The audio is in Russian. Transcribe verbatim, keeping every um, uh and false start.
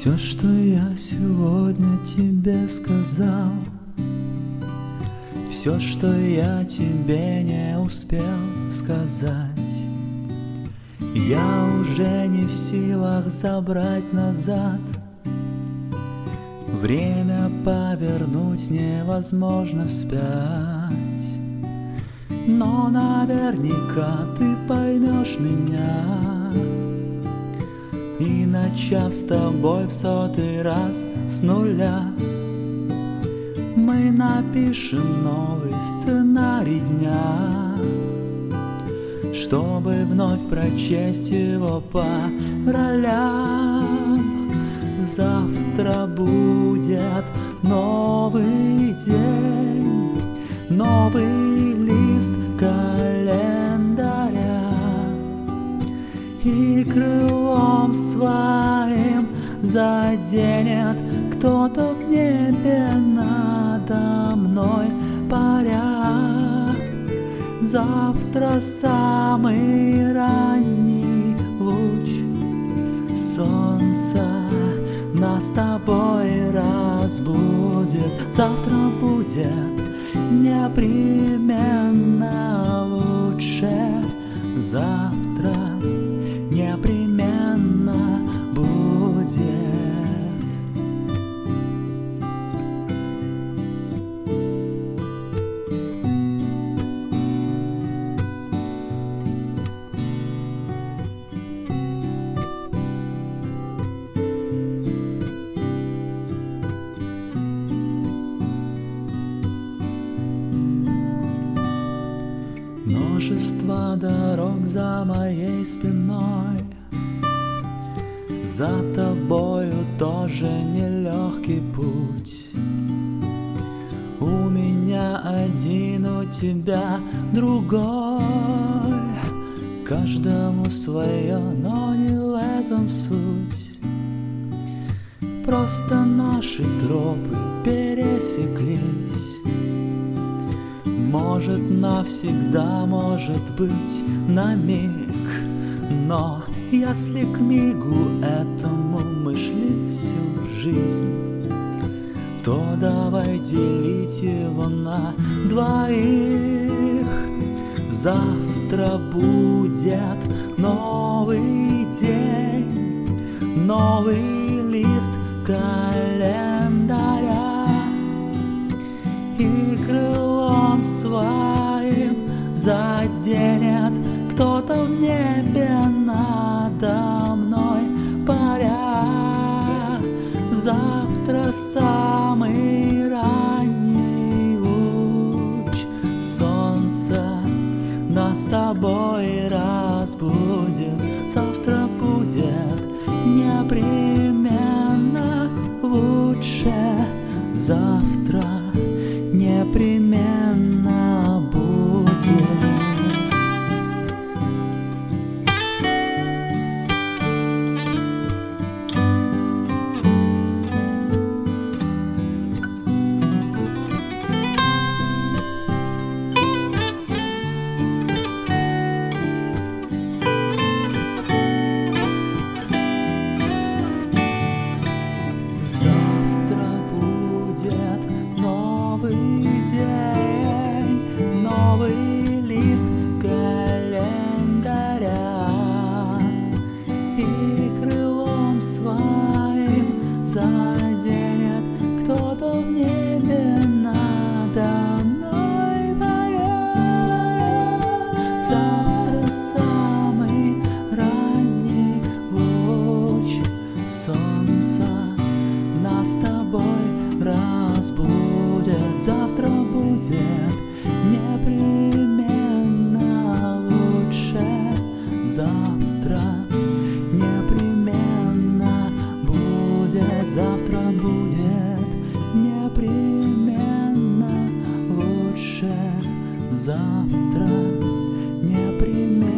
Все, что я сегодня тебе сказал, все, что я тебе не успел сказать, я уже не в силах забрать назад. Время повернуть невозможно вспять, но наверняка ты поймешь меня. И начав с тобой в сотый раз с нуля, мы напишем новый сценарий дня, чтобы вновь прочесть его по ролям. Завтра будет новый день, новый лист календаря, и крылом своим заденет кто-то в небе надо мной паря. Завтра самый ранний луч солнца нас с тобой разбудит. Завтра будет непременно лучше. Завтра непременно будет. Множество дорог за моей спиной, за тобою тоже нелегкий путь. У меня один, у тебя другой, каждому свое, но не в этом суть. Просто наши тропы пересеклись. Может, навсегда, может быть, на миг. Но если к мигу этому мы шли всю жизнь, то давай делить его на двоих. Завтра будет новый день, новый лист календаря, и крылом своим заденет кто-то в небе надо мной паря. Завтра самый ранний луч солнца нас с тобой разбудит. Завтра будет непременно лучше. Завтра непременно будет. Завтра будет новый день, новый лист календаря, и крылом своим заденет кто-то в небе надо мной паря. Завтра самый ранний луч солнца нас с тобой разбудит. Завтра будет непременно лучше. Завтра непременно будет. Завтра будет непременно лучше. Завтра непременно